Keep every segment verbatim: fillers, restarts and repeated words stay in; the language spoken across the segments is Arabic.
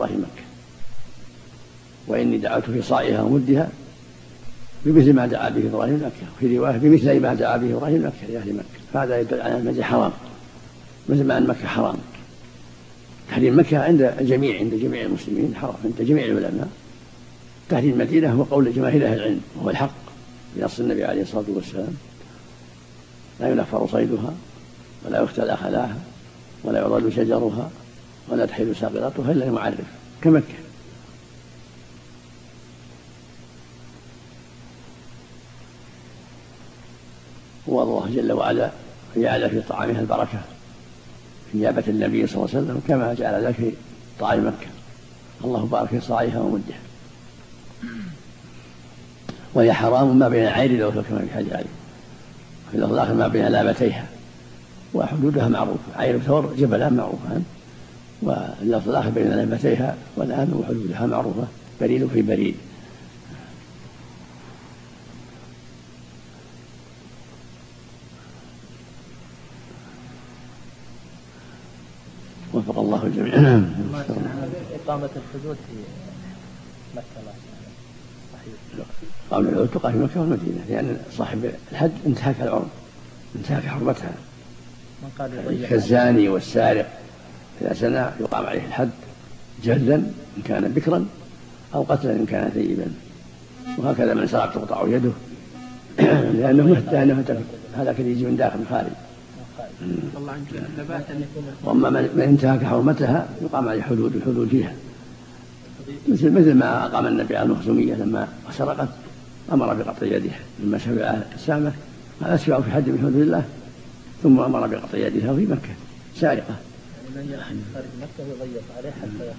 إبراهيم مكة، وإني دعوت في صاعها ومدها بمثل ما دعا به إبراهيم مكة، في رواية بمثل ما دعا به إبراهيم مكة لأهل مكة. فهذا يدل على أن المدينة حرام، مثل ما أن مكة حرام. تحريم مكة عند جميع عند جميع المسلمين حرام، عند جميع العلماء. تحريم المدينة هو قول جماهير أهل العلم، وهو الحق بنص النبي عليه الصلاة والسلام: لا ينفر صيدها ولا يختلى خلاها ولا يعضد شجرها ولا تحل ساقطتها إلا المعرف كمكة. والله جل وعلا جعل في طعامها البركة إجابة النبي صلى الله عليه وسلم كما جعل ذلك في طعام مكة. الله بارك في صاعها ومدها. وهي حرام ما بين عير الأوثق كما في الحديث عليه، في اللفظ الآخر ما بين لابتيها، وحدودها معروفة. عير ثور جبلان معروفة، واللفظ الآخر بين لابتيها والآن وحدودها معروفة، بريد في بريد. وفق الله الجميع. إقامة الحدود في مكة قام الحدود تقام في مكة والمدينة، لأن صاحب الحد انتهك العرض، انتهك حرمتها. كالزاني والسارق إذا زنى يقام عليه الحد جلدا إن كان بكرا أو قتلا إن كان ثيبا، وهكذا من سرق تقطع يده لأنه لأنه هذا كان يجي من داخل الخارج. وأما من انتهك حرمتها يقام عليه حدود الحدود فيها، مثل مثل ما أقام النبي على المخزومية لما سرقت أمر بقطع يدها لما شفع السامة، هذا أشفع في حد من حدود الله، ثم أمر بقطع يدها في مكة سارقة. من خارج مكة يضيق عليه حتى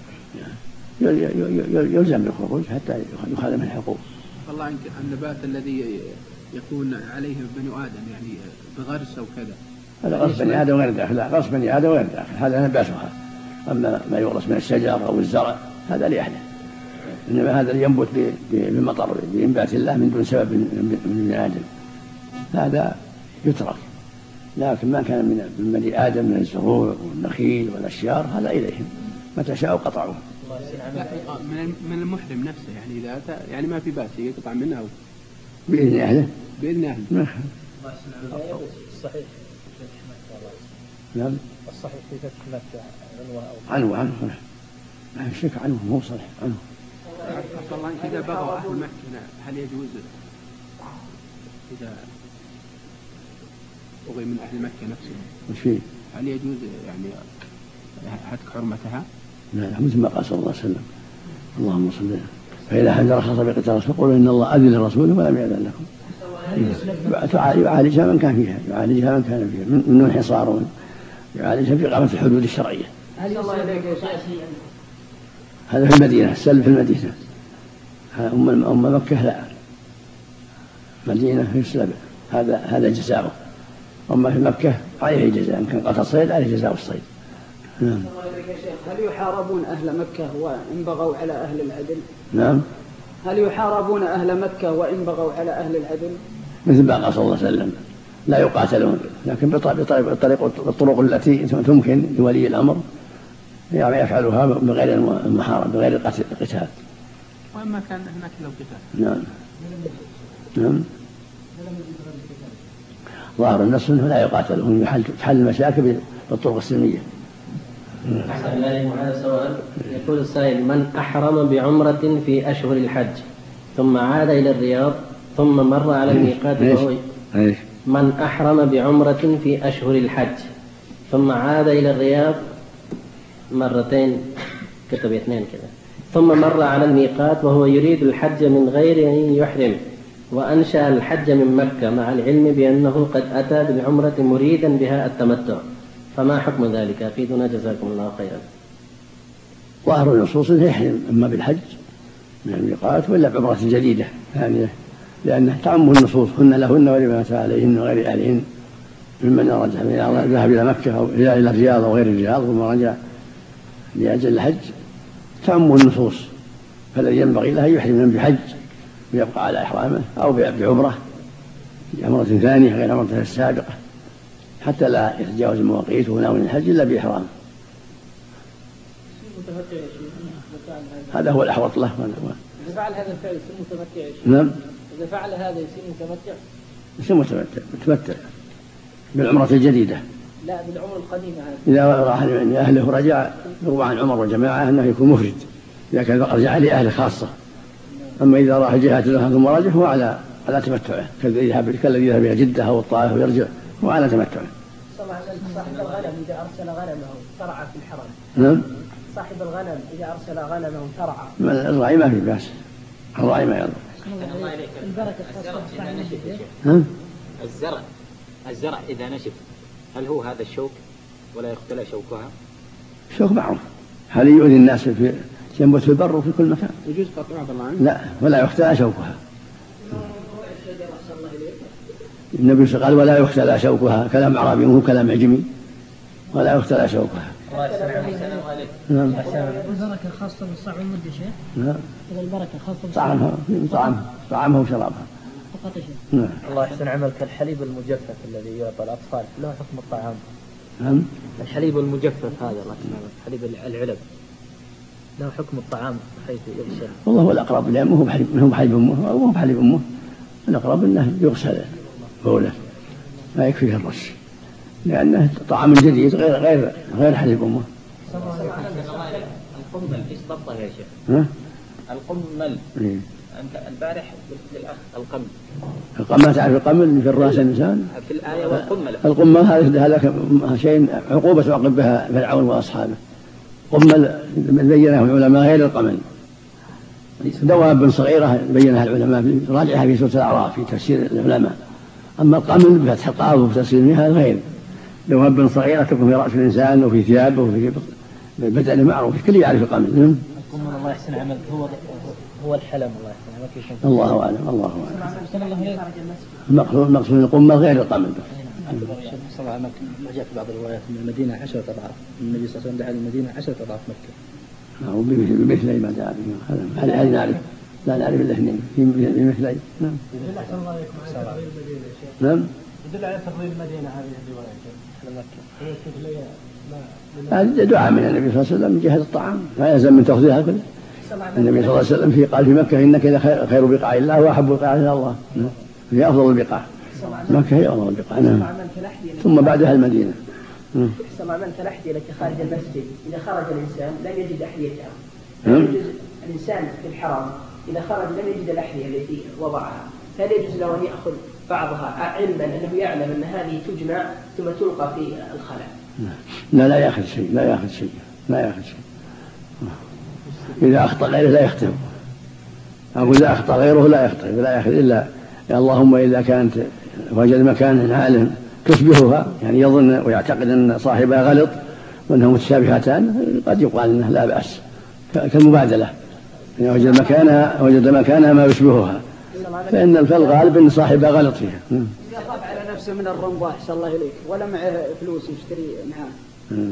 يلزم بالخروج حتى يخالف الحقوق. والله عنك النبات الذي يكون عليه بني آدم يعني بغرس أو كذا، هذا غرس بني آدم غير داخل، لا غرس بني آدم غير داخل، هذا نباتها. أما ما يغرس من الشجر أو الزرع هذا لأهله، إنما هذا ينبت بالمطر بإنبات الله من دون سبب من بني آدم، هذا يترك. لكن ما كان من بني آدم من الزروع والنخيل والأشجار هذا إليهم متى شاءوا قطعوه. من المحرم نفسه يعني إذا يعني ما في بأس يقطع منه بإذن أهله بإذن أهله. الصحيح نعم الصحيح في فتح مكة عنوة عنه عنه ما في شك عنه مو صحيح عنه. الله إذا بغوا أهل مكة هل يجوز إذا أغي من أهل مكة نفسهم وش فيه؟ هل يجوز يعني هتك حرمتها؟ لا مثل ما قال صلى الله عليه وسلم: اللهم صل عليه. فإذا حد رخص بقتال فقولوا إن الله أذن لرسوله ولم يأذن لكم. يعالجها من كان فيها، يعالجها من كان فيها من انحصار، يعالجها في إقامة الحدود الشرعية. هذا في المدينة، السلب في المدينة. أم أم مكة لا، مدينة في السلب، هذا هذا جزاؤه. أما في مكة عليه جزاء، إن كان قتل صيد عليه جزاء الصيد. نعم. هل يحاربون أهل مكة وإن بغوا على أهل العدل؟ نعم. هل يحاربون أهل مكة وإن بغوا على أهل العدل؟ مثل ما قال صلى الله عليه وسلم: لا يقاتلون، لكن بالطريق الطرق التي تمكن لولي الأمر يعني يفعلها بغير المحاربة بغير القتال. وإما كان هناك لو قتال. نعم. نعم. ظاهر النص أنه لا يقاتلون، يحل المشاكل بالطرق السلمية. أحسن الله هذا سؤال. يقول السائل: من أحرم بعمرة في أشهر الحج ثم عاد إلى الرياض ثم مر على الميقات وهو من أحرم بعمرة في أشهر الحج ثم عاد إلى الرياض مرتين، كتب اثنين كذا، ثم مر على الميقات وهو يريد الحج من غير أن يحرم، وأنشأ الحج من مكة مع العلم بأنه قد أتى بالعمرة مريدا بها التمتع، فما حكم ذلك؟ أفيدنا جزاكم الله خيرا. ظاهر النصوص يحرم إما بالحج من الميقات وإلا بعمرة جديدة ثانية، لأنه تعم النصوص: هن لهن ولمن أتى عليهن وغير أهلهن ممن رجع ذهب إلى مكة أو إلى الرياض أو غير الرياض ثم رجع لأجل الحج، تعم النصوص، فالذي ينبغي له يحرم بحج ويبقى على إحرامه أو بعمرة بعمرة ثانية غير عمرته السابقة حتى لا يتجاوز المواقيت وناوي الحج إلا بإحرام. هذا هو الأحوط له. إذا فعل هذا الفعل يصير متمتع يا شيخ؟ نعم. إذا فعل هذا يصير متمتع؟ يصير متمتع متمتع بالعمرة الجديدة. لا بالعمر القديمة هذه. إذا راح لأهله رجع يروى عن عمر وجماعة أنه يكون مفرد إذا كان رجع لأهله خاصة. أما إذا راح الجهات له ثم رجع هو على على تمتعه كالذي يذهب إلى جدة أو الطائف ويرجع هو على تمتعه. صاحب الغنم إذا أرسل غنمه ترعى في الحرم. نعم. صاحب الغنم إذا أرسل غنمه ترعى. الراعي ما في بأس. الراعي ما يضر. البركة خاصة ها؟ الزرع الزرع إذا نشف هل هو هذا الشوك ولا يختلى شوكها؟ شوك معروف. هل يؤذي الناس في ينبت في البر وفي كل مكان؟ يجوز قطعها بالله؟ لا ولا يختلى شوكها. النبي قال ولا يختلى شوكها كلام عربي وهو كلام عجمي ولا يختلى شوكها. نعم. البركة خاصة بالصاع والمد يا شيخ؟ نعم. البركة خاصة طعمها طعمها طعمها وشرابها. فقط يا شيخ. نعم. الله يحسن عملك. الحليب المجفف الذي يعطى الأطفال له حكم الطعام؟ نعم. الحليب المجفف هذا الله يسلمك حليب العلب له حكم الطعام حيث يغسل؟ والله هو الأقرب لأنه هو بحليب هو بحليب أمه أو هو بحليب أمه الأقرب أنه يغسل بوله ما يكفيه الرش لأنه طعام جديد غير غير غير حليب أمه. القمل ايش ضبطه يا شيخ؟ ها؟ القمل. إيه؟ أنت البارح قلت للأخ القمل. القمل تعرف القمل في الرأس الإنسان؟ في الآية والقمل. القمل هذا هذا شيء عقوبة عقب بها فرعون وأصحابه. قمل بينه العلماء غير القمل. دواب صغيرة بينها العلماء راجعها في سورة الأعراف في تفسير العلماء. أما القمل بفتح القاف وفي تفسيرها غير دواب صغيرة تكون في رأس الإنسان وفي ثيابه وفي بدنه معروف الكل يعرف القمل. القمل الله يحسن عملك هو هو الحلم الله يحسن عملك. الله أعلم الله أعلم. المقصود المقصود القمل غير القمل. صلى الله عليه وسلم جاء في بعض الروايات من المدينة عشرة أضعاف. النبي صلى الله عليه وسلم دعا المدينة عشرة أضعاف مكة. أو بمثل ما دعا به. هذا هل نعرف لا نعرف إلا اثنين بمثل. نعم. نعم. يدل على تفضيل المدينة هذه الرواية هذا دعاء من النبي صلى الله عليه وسلم من جهة الطعام لا يلزم من تفضيلها كله. النبي صلى الله عليه وسلم في قال في مكة إنك إذا خير بقاع الله وأحب بقاع إلى الله. هي أفضل البقاع. مكة هي أفضل البقاع. نعم. ثم بعدها المدينة. سمع من كالأحذية التي خارج المسجد إذا خرج الإنسان لم يجد أحذيته. يجوز الإنسان في الحرم إذا خرج لم يجد الأحذية التي وضعها فهل يجوز له أن يأخذ بعضها علما أنه يعلم أن هذه تجمع ثم تلقى في الخلاء؟ لا لا يأخذ شيء لا يأخذ شيء لا يأخذ شيء. إذا أخطأ غيره لا يخطئ أو إذا أخطأ غيره لا يخطئ لا يأخذ إلا اللهم إذا كانت وجد مكان عالم تشبهها يعني يظن ويعتقد أن صاحبها غلط وأنه متشابهتان قد يقال أنه لا بأس كالمبادلة يعني وجد مكانها وجد مكانها ما يشبهها فإن الغالب أن صاحبها غلط فيها. إذا خاف على نفسه من الرمضة أحسن الله إليك ولا معه فلوس يشتري معاه.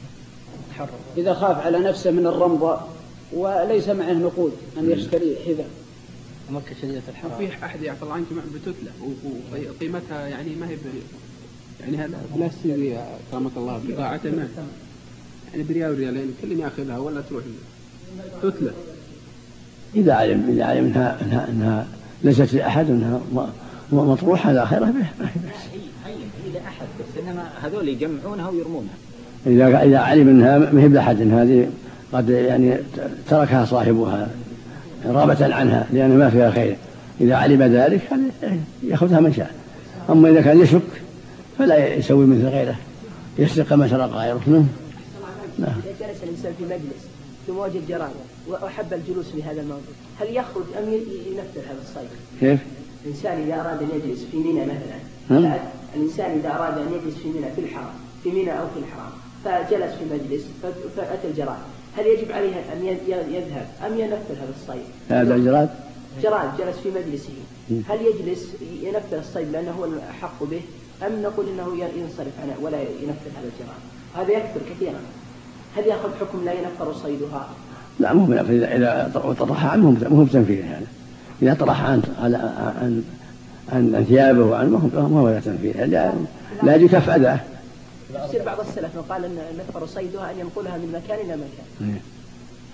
إذا خاف على نفسه من الرمضة وليس معه نقود أن يشتري حذاء. مكة شديدة الحرام. وفي أحد يعطى عنك بتتلة وقيمتها يعني ما هي يعني هذا بلاستيك كرمك الله بضاعته ما يعني بريال وريالين كل ياخذها ولا تروح تتلة. إذا علم إذا علم إنها إنها, إنها ليست لأحد إنها مطروحة لا خير به ما هي بس. هي لأحد بس إنما هذول يجمعونها ويرمونها. إذا إذا علم إنها ما هي لأحد إن هذه قد يعني تركها صاحبها رغبة عنها لأن ما فيها خير إذا علم ذلك يأخذها من شاء. أما إذا كان يشك فلا يسوي مثل غيره يسرق ما سرق غيره. إذا جلس الإنسان في مجلس ثم وجد جرادة وأحب الجلوس في هذا الموضوع هل يخرج أم ينفذ هذا الصيد؟ كيف؟ الإنسان إذا أراد أن يجلس في منى مثلا الإنسان إذا أراد أن يجلس في منى في الحرم في منى أو في الحرم فجلس في مجلس فأتى الجراد هل يجب عليه أن يذهب أم ينفذ هذا الصيد؟ هذا الجراد؟ جراد جلس في مجلسه هل يجلس ينفذ الصيد لأنه هو الأحق به أم نقول إنه ينصرف عنه ولا ينفذ هذا الجراد؟ هذا يكثر كثيرا. هل يأخذ حكم لا ينفر صيدها؟ لا مو بنفر إذا إذا طرح عنه مو بتنفيذ يعني إذا طرح عن على عن عن ثيابه وعن ما هو لا تنفيذ لا لا يجي كف أذاه. يصير بعض السلف قال أن نفر صيدها أن ينقلها من مكان إلى مكان.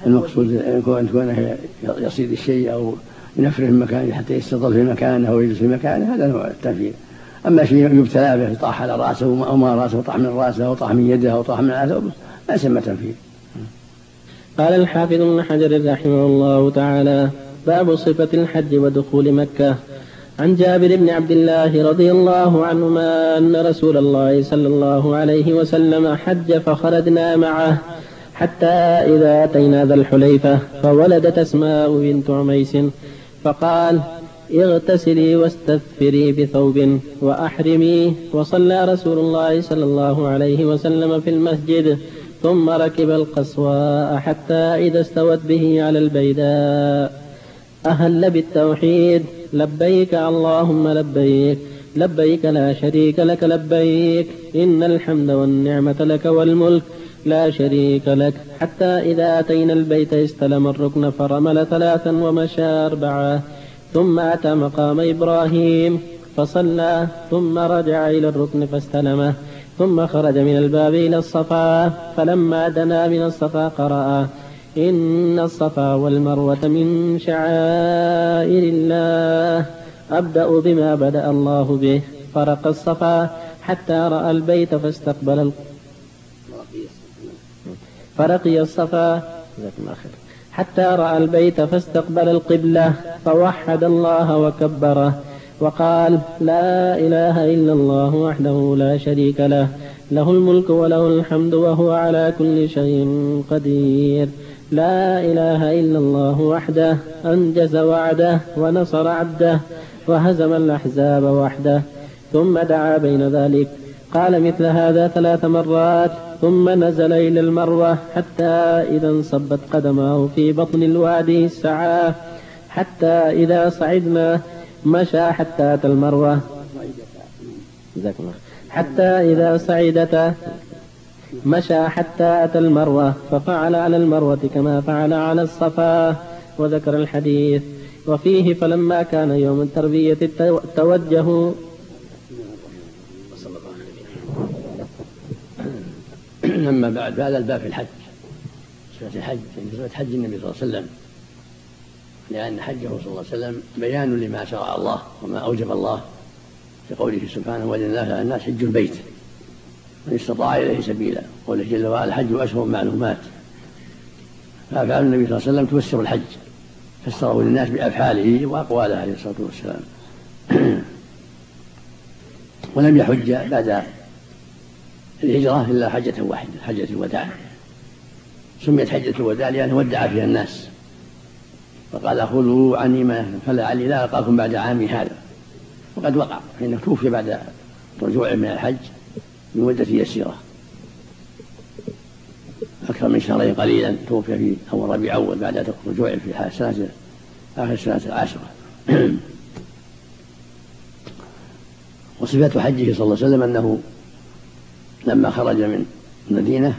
المقصود أن كونه يصيد الشيء أو ينفره من مكانه حتى يستظل في مكانه أو يجلس في مكانه، هذا نوع التنفير. أما شيء يبتلى به طاح على رأسه أو ما رأسه طاح من رأسه أو طاح من يده أو طاح من عثوبه لا يسمى تنفير. قال الحافظ ابن حجر رحمه الله تعالى: باب صفة الحج ودخول مكة. عن جابر بن عبد الله رضي الله عنهما أن رسول الله صلى الله عليه وسلم حج فخرجنا معه حتى إذا أتينا ذا الحليفة فولدت أسماء بنت عميس فقال: اغتسلي واستثفري بثوب وأحرمي. وصلى رسول الله صلى الله عليه وسلم في المسجد ثم ركب القصواء حتى إذا استوت به على البيداء أهل بالتوحيد: لبيك اللهم لبيك لبيك لا شريك لك لبيك إن الحمد والنعمة لك والملك لا شريك لك. حتى إذا أتينا البيت استلم الركن فرمل ثلاثا ومشى أربعة ثم أتى مقام إبراهيم فصلى ثم رجع إلى الركن فاستلمه ثم خرج من الباب إلى الصفا فلما دنا من الصفا قرأ: إن الصفا والمروة من شعائر الله أبدأ بما بدأ الله به. فرق الصفا حتى رأى البيت فاستقبل فرقي الصفا حتى رأى البيت فاستقبل القبلة فوحد الله وكبره وقال: لا إله إلا الله وحده لا شريك له له الملك وله الحمد وهو على كل شيء قدير. لا إله إلا الله وحده أنجز وعده ونصر عبده وهزم الأحزاب وحده. ثم دعا بين ذلك قال مثل هذا ثلاث مرات ثم نزل إلى المروة حتى إذا انصبت قدماه في بطن الوادي سعى حتى إذا صعدنا مشى حتى أتى المروة حتى إذا صعدت مشى حتى أتى المروة ففعل على المروة كما فعل على الصفا. وذكر الحديث وفيه: فلما كان يوم التربية توجهوا. أما بعد، هذا الباب في الحج، صفة الحج يعني صفة حج النبي صلى الله عليه وسلم، لأن حجه صلى الله عليه وسلم بيان لما شرع الله وما أوجب الله في قوله سبحانه: ولله على الناس حج البيت من استطاع إليه سبيلا. قوله جل وعلا: الحج أشهر معلومات. فأفعال النبي صلى الله عليه وسلم تفسر الحج، فسره للناس بأفعاله وأقواله عليه الصلاة والسلام. ولم يحج بعد الهجرة إلا حجة واحدة، حجة الوداع. سميت حجة الوداع لأنه ودع فيها الناس، فقال: خذوا عني ما فلعلي لا ألقاكم بعد عامي هذا. وقد وقع، فإنه توفي بعد رجوعه من الحج بمدة يسيرة، أكثر من شهرين قليلا. توفي في أول ربيع أول بعد رجوعه في السنة آخر السنة العاشرة. وصفة حجه صلى الله عليه وسلم أنه لما خرج من المدينة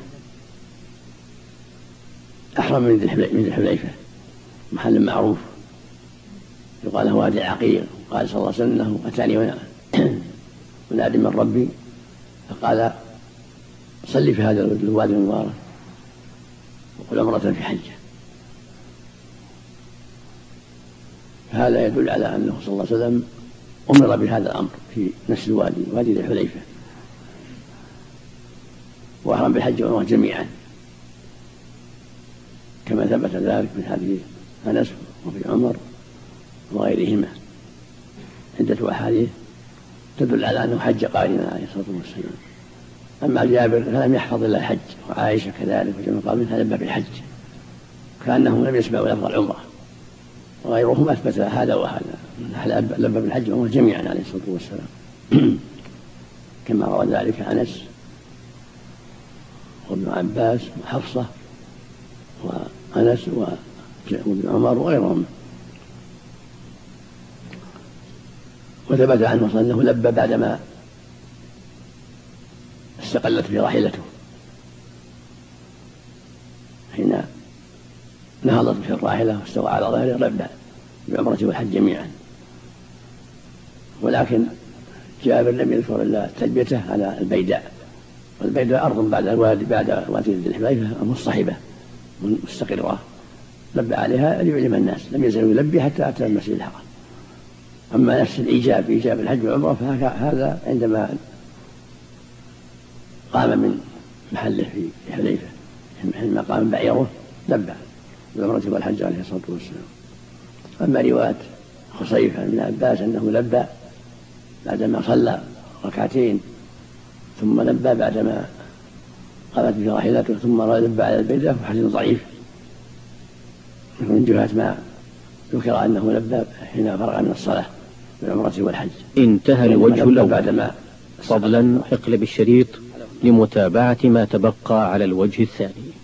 أحرم من ذي الحليفة، محل معروف يقال له وادي العقيق. قال صلى الله عليه وسلم أنه أتاني منادي من ربي فقال: صلي في هذا الوادي المبارك وقل عمرة في حجة. فهذا يدل على أنه صلى الله عليه وسلم أمر بهذا الأمر في نفس الوادي، وادي ذي الحليفة، وأحرم بالحج والعمرة جميعا، كما ثبت ذلك من حديث أنس وفي عمر وغيرهما عدة أحاديث تدل على أنه حج قارنا عليه الصلاة والسلام. أما جابر فلم يحفظ إلا الحج، وعائشة كذلك، وجمع قال منها لبى بالحج، كأنهم لم يسمعوا لفظ العمرة، وغيرهم أثبت هذا وهذا، لبى بالحج والعمرة جميعا عليه الصلاة والسلام، كما روى ذلك أنس وابن عباس وحفصة وأنس وابن عمر وغيرهم. وثبت عنه أنه لبى بعدما استقلت في راحلته، حين نهضت في الراحلة واستوى على ظهره لبى بعمرة والحج جميعا. ولكن جابر لم يذكر إلا تلبيته على البيداء، والبيداء أرض بعد الوادي بعد وادي ذي الحليفة مصطحبة مستقرة لبى عليها ليعلم الناس، لم يزل يلبي حتى أتى المسجد الحرام. أما نفس الإيجاب إيجاب الحج والعمرة فهذا عندما قام من محله في حليفة حينما قام بعيره لبى بالعمرة والحج عليه الصلاة والسلام. أما رواية خصيف عن ابن عباس أنه لبى بعدما صلى ركعتين ثم لبى بعدما قامت به راحلته ثم لبى على البيدة وحديث ضعيف من جهة ما ذكر أنه لبى حين فرغ من الصلاة بالعمرة والحج. انتهى الوجه الأول. فضلا اقلب الشريط لمتابعة ما تبقى على الوجه الثاني.